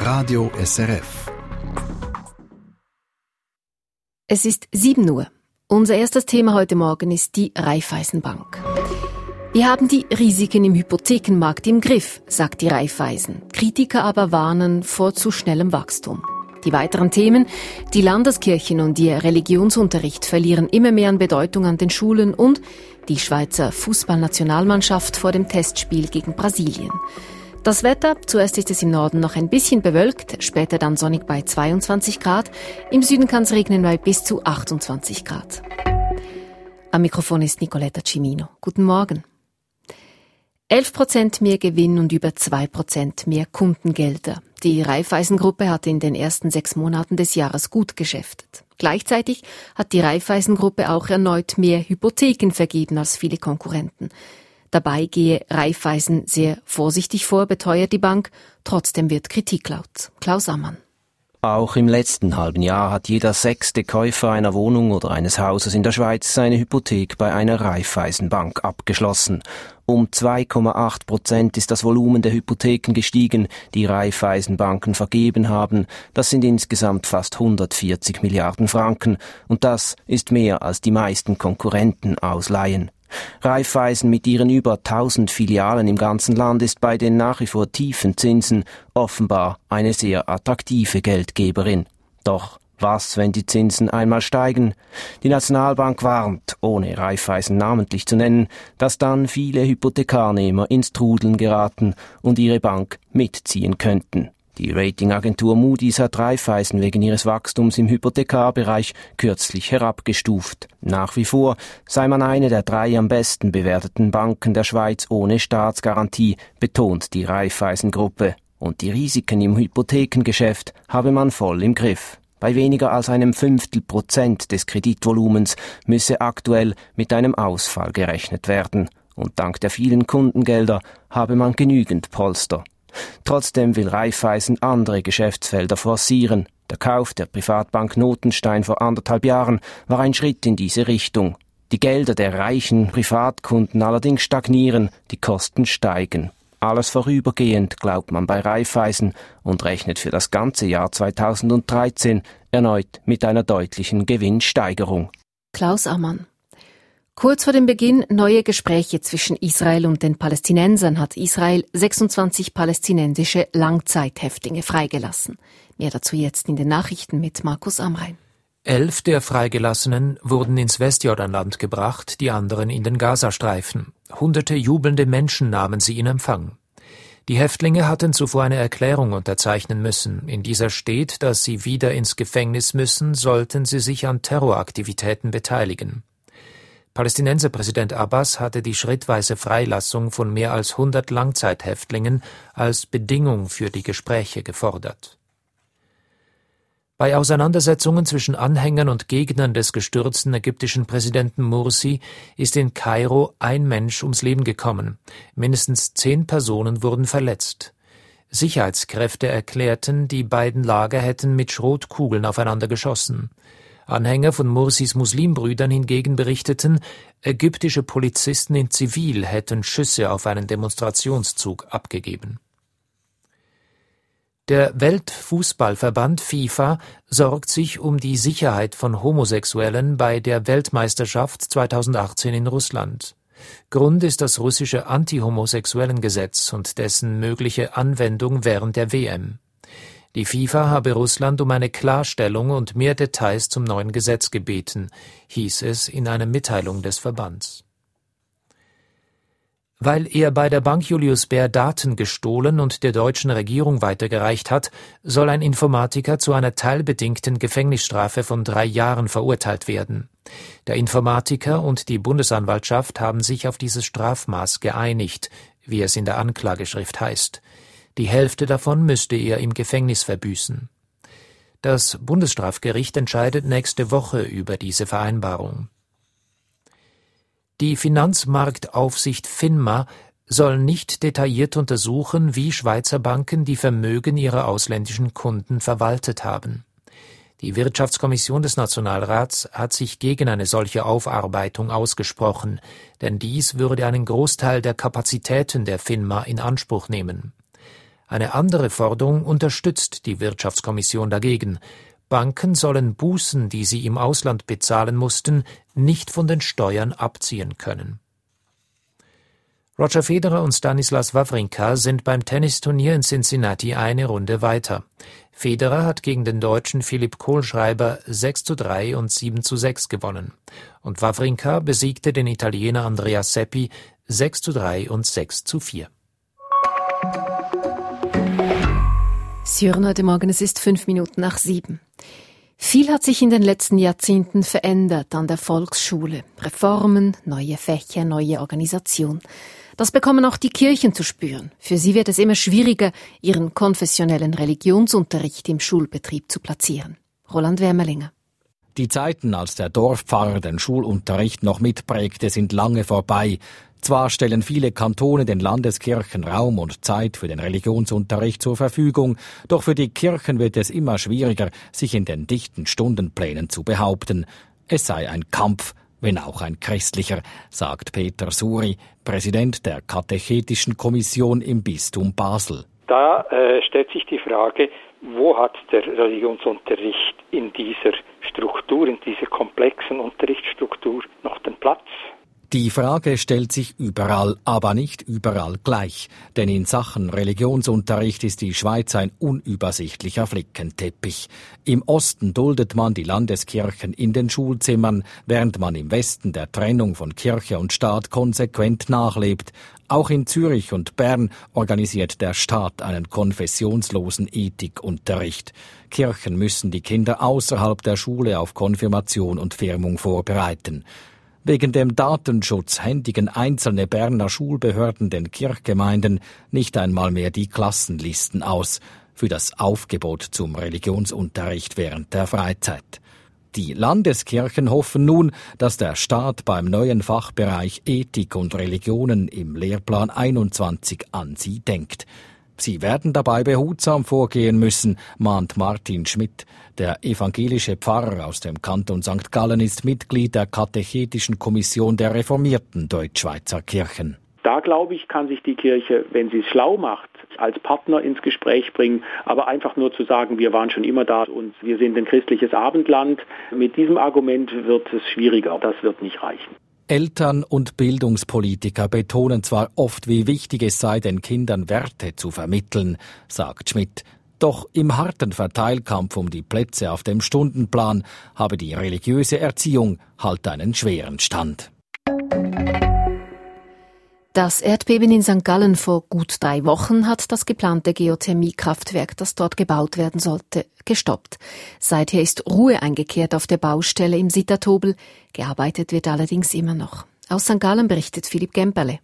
Radio SRF. Es ist 7 Uhr. Unser erstes Thema heute Morgen ist die Raiffeisenbank. Wir haben die Risiken im Hypothekenmarkt im Griff, sagt die Raiffeisen. Kritiker aber warnen vor zu schnellem Wachstum. Die weiteren Themen: Die Landeskirchen und ihr Religionsunterricht verlieren immer mehr an Bedeutung an den Schulen und die Schweizer Fußballnationalmannschaft vor dem Testspiel gegen Brasilien. Das Wetter: Zuerst ist es im Norden noch ein bisschen bewölkt, später dann sonnig bei 22 Grad. Im Süden kann es regnen bei bis zu 28 Grad. Am Mikrofon ist Nicoletta Cimino. Guten Morgen. 11% mehr Gewinn und über 2% mehr Kundengelder. Die Raiffeisen-Gruppe hatte in den ersten 6 Monaten des Jahres gut geschäftet. Gleichzeitig hat die Raiffeisen-Gruppe auch erneut mehr Hypotheken vergeben als viele Konkurrenten. Dabei gehe Raiffeisen sehr vorsichtig vor, beteuert die Bank. Trotzdem wird Kritik laut. Klaus Ammann. Auch im letzten halben Jahr hat jeder 6. Käufer einer Wohnung oder eines Hauses in der Schweiz seine Hypothek bei einer Raiffeisenbank abgeschlossen. Um 2,8% ist das Volumen der Hypotheken gestiegen, die Raiffeisenbanken vergeben haben. Das sind insgesamt fast 140 Milliarden Franken. Und das ist mehr als die meisten Konkurrenten ausleihen. Raiffeisen mit ihren über 1000 Filialen im ganzen Land ist bei den nach wie vor tiefen Zinsen offenbar eine sehr attraktive Geldgeberin. Doch was, wenn die Zinsen einmal steigen? Die Nationalbank warnt, ohne Raiffeisen namentlich zu nennen, dass dann viele Hypothekarnehmer ins Trudeln geraten und ihre Bank mitziehen könnten. Die Ratingagentur Moody's hat Raiffeisen wegen ihres Wachstums im Hypothekarbereich kürzlich herabgestuft. Nach wie vor sei man eine der 3 am besten bewerteten Banken der Schweiz ohne Staatsgarantie, betont die Raiffeisen-Gruppe. Und die Risiken im Hypothekengeschäft habe man voll im Griff. Bei weniger als einem 0,5% des Kreditvolumens müsse aktuell mit einem Ausfall gerechnet werden. Und dank der vielen Kundengelder habe man genügend Polster. Trotzdem will Raiffeisen andere Geschäftsfelder forcieren. Der Kauf der Privatbank Notenstein vor 1,5 Jahren war ein Schritt in diese Richtung. Die Gelder der reichen Privatkunden allerdings stagnieren, die Kosten steigen. Alles vorübergehend, glaubt man bei Raiffeisen und rechnet für das ganze Jahr 2013 erneut mit einer deutlichen Gewinnsteigerung. Klaus Ammann. Kurz vor dem Beginn neue Gespräche zwischen Israel und den Palästinensern hat Israel 26 palästinensische Langzeithäftlinge freigelassen. Mehr dazu jetzt in den Nachrichten mit Markus Amrein. 11 der Freigelassenen wurden ins Westjordanland gebracht, die anderen in den Gazastreifen. Hunderte jubelnde Menschen nahmen sie in Empfang. Die Häftlinge hatten zuvor eine Erklärung unterzeichnen müssen. In dieser steht, dass sie wieder ins Gefängnis müssen, sollten sie sich an Terroraktivitäten beteiligen. Palästinenserpräsident Abbas hatte die schrittweise Freilassung von mehr als 100 Langzeithäftlingen als Bedingung für die Gespräche gefordert. Bei Auseinandersetzungen zwischen Anhängern und Gegnern des gestürzten ägyptischen Präsidenten Mursi ist in Kairo ein Mensch ums Leben gekommen. Mindestens 10 Personen wurden verletzt. Sicherheitskräfte erklärten, die beiden Lager hätten mit Schrotkugeln aufeinander geschossen. Anhänger von Mursis Muslimbrüdern hingegen berichteten, ägyptische Polizisten in Zivil hätten Schüsse auf einen Demonstrationszug abgegeben. Der Weltfußballverband FIFA sorgt sich um die Sicherheit von Homosexuellen bei der Weltmeisterschaft 2018 in Russland. Grund ist das russische Anti-Homosexuellen-Gesetz und dessen mögliche Anwendung während der WM. Die FIFA habe Russland um eine Klarstellung und mehr Details zum neuen Gesetz gebeten, hieß es in einer Mitteilung des Verbands. Weil er bei der Bank Julius Baer Daten gestohlen und der deutschen Regierung weitergereicht hat, soll ein Informatiker zu einer teilbedingten Gefängnisstrafe von 3 Jahren verurteilt werden. Der Informatiker und die Bundesanwaltschaft haben sich auf dieses Strafmaß geeinigt, wie es in der Anklageschrift heißt. Die Hälfte davon müsste er im Gefängnis verbüßen. Das Bundesstrafgericht entscheidet nächste Woche über diese Vereinbarung. Die Finanzmarktaufsicht FINMA soll nicht detailliert untersuchen, wie Schweizer Banken die Vermögen ihrer ausländischen Kunden verwaltet haben. Die Wirtschaftskommission des Nationalrats hat sich gegen eine solche Aufarbeitung ausgesprochen, denn dies würde einen Großteil der Kapazitäten der FINMA in Anspruch nehmen. Eine andere Forderung unterstützt die Wirtschaftskommission dagegen. Banken sollen Bußen, die sie im Ausland bezahlen mussten, nicht von den Steuern abziehen können. Roger Federer und Stanislas Wawrinka sind beim Tennisturnier in Cincinnati eine Runde weiter. Federer hat gegen den Deutschen Philipp Kohlschreiber 6:3 und 7:6 gewonnen. Und Wawrinka besiegte den Italiener Andrea Seppi 6:3 und 6:4. Sie hören heute Morgen, es ist 7:05. Viel hat sich in den letzten Jahrzehnten verändert an der Volksschule. Reformen, neue Fächer, neue Organisation. Das bekommen auch die Kirchen zu spüren. Für sie wird es immer schwieriger, ihren konfessionellen Religionsunterricht im Schulbetrieb zu platzieren. Roland Wermelinger. Die Zeiten, als der Dorfpfarrer den Schulunterricht noch mitprägte, sind lange vorbei. Zwar stellen viele Kantone den Landeskirchen Raum und Zeit für den Religionsunterricht zur Verfügung, doch für die Kirchen wird es immer schwieriger, sich in den dichten Stundenplänen zu behaupten. Es sei ein Kampf, wenn auch ein christlicher, sagt Peter Suri, Präsident der Katechetischen Kommission im Bistum Basel. Da stellt sich die Frage, wo hat der Religionsunterricht in dieser Struktur, in dieser komplexen Unterrichtsstruktur noch den Platz? Die Frage stellt sich überall, aber nicht überall gleich. Denn in Sachen Religionsunterricht ist die Schweiz ein unübersichtlicher Flickenteppich. Im Osten duldet man die Landeskirchen in den Schulzimmern, während man im Westen der Trennung von Kirche und Staat konsequent nachlebt. Auch in Zürich und Bern organisiert der Staat einen konfessionslosen Ethikunterricht. Kirchen müssen die Kinder außerhalb der Schule auf Konfirmation und Firmung vorbereiten. Wegen dem Datenschutz händigen einzelne Berner Schulbehörden den Kirchgemeinden nicht einmal mehr die Klassenlisten aus für das Aufgebot zum Religionsunterricht während der Freizeit. Die Landeskirchen hoffen nun, dass der Staat beim neuen Fachbereich Ethik und Religionen im Lehrplan 21 an sie denkt. Sie werden dabei behutsam vorgehen müssen, mahnt Martin Schmidt. Der evangelische Pfarrer aus dem Kanton St. Gallen ist Mitglied der Katechetischen Kommission der reformierten Deutschschweizer Kirchen. Da, glaube ich, kann sich die Kirche, wenn sie es schlau macht, als Partner ins Gespräch bringen, aber einfach nur zu sagen, wir waren schon immer da und wir sind ein christliches Abendland. Mit diesem Argument wird es schwieriger. Das wird nicht reichen. Eltern und Bildungspolitiker betonen zwar oft, wie wichtig es sei, den Kindern Werte zu vermitteln, sagt Schmidt. Doch im harten Verteilkampf um die Plätze auf dem Stundenplan habe die religiöse Erziehung halt einen schweren Stand. Das Erdbeben in St. Gallen vor gut 3 Wochen hat das geplante Geothermiekraftwerk, das dort gebaut werden sollte, gestoppt. Seither ist Ruhe eingekehrt auf der Baustelle im Sittertobel. Gearbeitet wird allerdings immer noch. Aus St. Gallen berichtet Philipp Gemperle.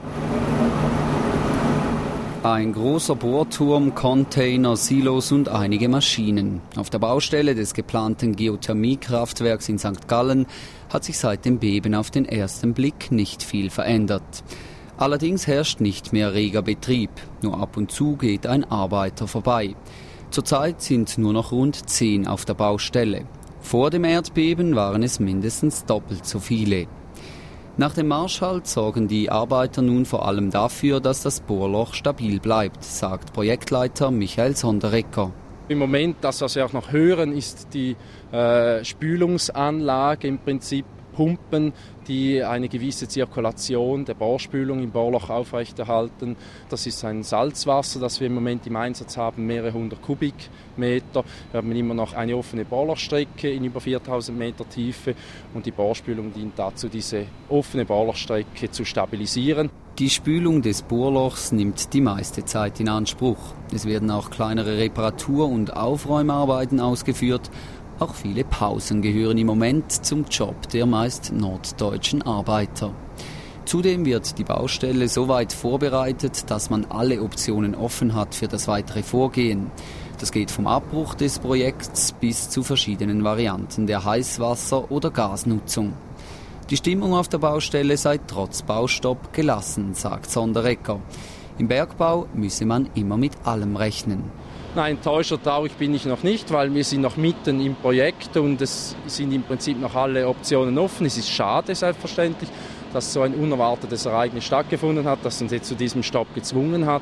Ein großer Bohrturm, Container, Silos und einige Maschinen. Auf der Baustelle des geplanten Geothermiekraftwerks in St. Gallen hat sich seit dem Beben auf den ersten Blick nicht viel verändert. Allerdings herrscht nicht mehr reger Betrieb. Nur ab und zu geht ein Arbeiter vorbei. Zurzeit sind nur noch rund 10 auf der Baustelle. Vor dem Erdbeben waren es mindestens doppelt so viele. Nach dem Marschhalt sorgen die Arbeiter nun vor allem dafür, dass das Bohrloch stabil bleibt, sagt Projektleiter Michael Sonderegger. Im Moment, das was wir auch noch hören, ist die Spülungsanlage, im Prinzip Pumpen, die eine gewisse Zirkulation der Bohrspülung im Bohrloch aufrechterhalten. Das ist ein Salzwasser, das wir im Moment im Einsatz haben, mehrere 100 Kubikmeter. Wir haben immer noch eine offene Bohrlochstrecke in über 4000 Meter Tiefe und die Bohrspülung dient dazu, diese offene Bohrlochstrecke zu stabilisieren. Die Spülung des Bohrlochs nimmt die meiste Zeit in Anspruch. Es werden auch kleinere Reparatur- und Aufräumarbeiten ausgeführt. Auch viele Pausen gehören im Moment zum Job der meist norddeutschen Arbeiter. Zudem wird die Baustelle so weit vorbereitet, dass man alle Optionen offen hat für das weitere Vorgehen. Das geht vom Abbruch des Projekts bis zu verschiedenen Varianten der Heißwasser- oder Gasnutzung. Die Stimmung auf der Baustelle sei trotz Baustopp gelassen, sagt Sonderegger. Im Bergbau müsse man immer mit allem rechnen. Nein, enttäuscht oder traurig bin ich noch nicht, weil wir sind noch mitten im Projekt und es sind im Prinzip noch alle Optionen offen. Es ist schade, selbstverständlich, dass so ein unerwartetes Ereignis stattgefunden hat, das uns jetzt zu diesem Stopp gezwungen hat.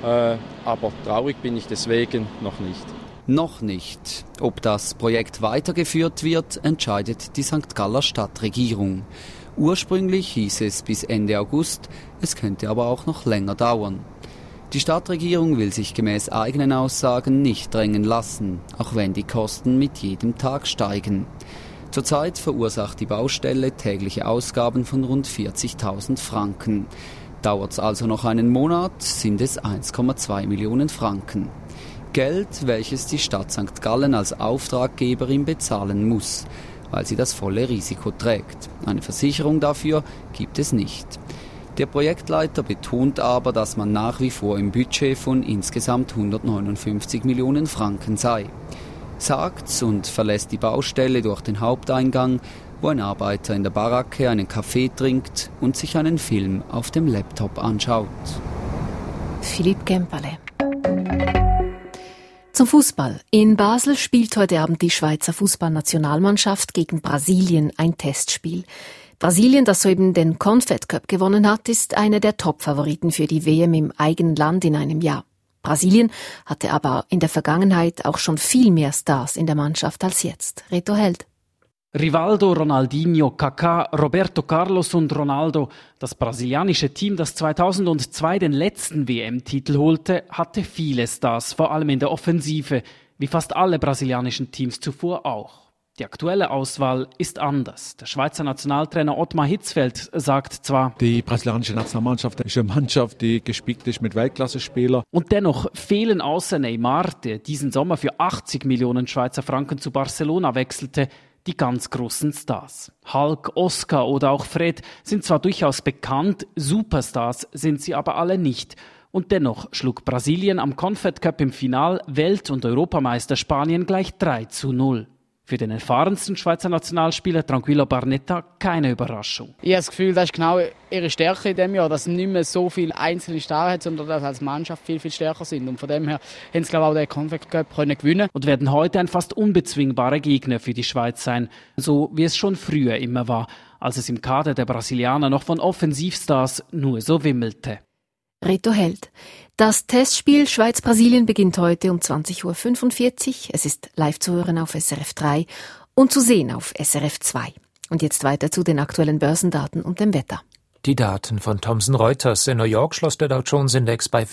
aber traurig bin ich deswegen noch nicht. Noch nicht. Ob das Projekt weitergeführt wird, entscheidet die St. Galler Stadtregierung. Ursprünglich hieß es bis Ende August, es könnte aber auch noch länger dauern. Die Stadtregierung will sich gemäß eigenen Aussagen nicht drängen lassen, auch wenn die Kosten mit jedem Tag steigen. Zurzeit verursacht die Baustelle tägliche Ausgaben von rund 40.000 Franken. Dauert es also noch einen Monat, sind es 1,2 Millionen Franken. Geld, welches die Stadt St. Gallen als Auftraggeberin bezahlen muss, weil sie das volle Risiko trägt. Eine Versicherung dafür gibt es nicht. Der Projektleiter betont aber, dass man nach wie vor im Budget von insgesamt 159 Millionen Franken sei. Sagt's und verlässt die Baustelle durch den Haupteingang, wo ein Arbeiter in der Baracke einen Kaffee trinkt und sich einen Film auf dem Laptop anschaut. Philipp Gemperle. Zum Fußball. In Basel spielt heute Abend die Schweizer Fußballnationalmannschaft gegen Brasilien ein Testspiel. Brasilien, das soeben den Confed Cup gewonnen hat, ist einer der Top-Favoriten für die WM im eigenen Land in einem Jahr. Brasilien hatte aber in der Vergangenheit auch schon viel mehr Stars in der Mannschaft als jetzt. Reto Held. Rivaldo, Ronaldinho, Kaká, Roberto Carlos und Ronaldo. Das brasilianische Team, das 2002 den letzten WM-Titel holte, hatte viele Stars, vor allem in der Offensive, wie fast alle brasilianischen Teams zuvor auch. Die aktuelle Auswahl ist anders. Der Schweizer Nationaltrainer Ottmar Hitzfeld sagt zwar, die brasilianische Nationalmannschaft ist eine Mannschaft, die gespickt ist mit Weltklasse-Spielern. Und dennoch fehlen außer Neymar, der diesen Sommer für 80 Millionen Schweizer Franken zu Barcelona wechselte, die ganz großen Stars. Hulk, Oscar oder auch Fred sind zwar durchaus bekannt, Superstars sind sie aber alle nicht. Und dennoch schlug Brasilien am Confed Cup im Final Welt- und Europameister Spanien gleich 3:0. Für den erfahrensten Schweizer Nationalspieler Tranquillo Barnetta keine Überraschung. Ich habe das Gefühl, das ist genau ihre Stärke in diesem Jahr, dass sie nicht mehr so viele einzelne Stars hat, sondern dass als Mannschaft viel, viel stärker sind. Und von dem her haben sie, glaube ich, auch den Confed Cup gewinnen. Und werden heute ein fast unbezwingbarer Gegner für die Schweiz sein, so wie es schon früher immer war, als es im Kader der Brasilianer noch von Offensivstars nur so wimmelte. Reto Held. Das Testspiel Schweiz-Brasilien beginnt heute um 20.45 Uhr. Es ist live zu hören auf SRF 3 und zu sehen auf SRF 2. Und jetzt weiter zu den aktuellen Börsendaten und dem Wetter. Die Daten von Thomson Reuters. In New York schloss der Dow Jones Index bei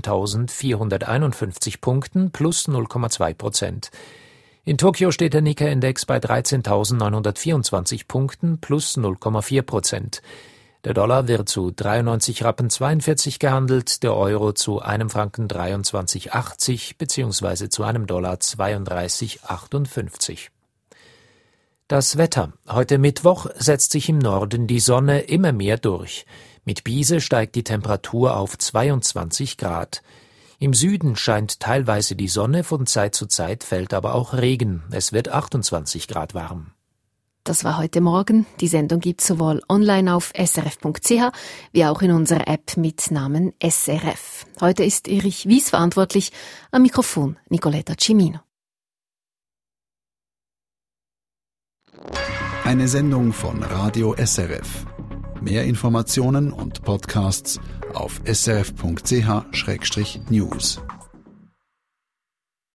15.451 Punkten plus 0,2%. In Tokio steht der Nikkei-Index bei 13.924 Punkten plus 0,4%. Der Dollar wird zu 93,42 Rappen gehandelt, der Euro zu einem Franken 23,80 bzw. zu einem Dollar 32,58. Das Wetter. Heute Mittwoch setzt sich im Norden die Sonne immer mehr durch. Mit Biese steigt die Temperatur auf 22 Grad. Im Süden scheint teilweise die Sonne, von Zeit zu Zeit fällt aber auch Regen. Es wird 28 Grad warm. Das war heute Morgen. Die Sendung gibt es sowohl online auf srf.ch wie auch in unserer App mit Namen SRF. Heute ist Erich Wies verantwortlich, am Mikrofon Nicoletta Cimino. Eine Sendung von Radio SRF. Mehr Informationen und Podcasts auf srf.ch/news.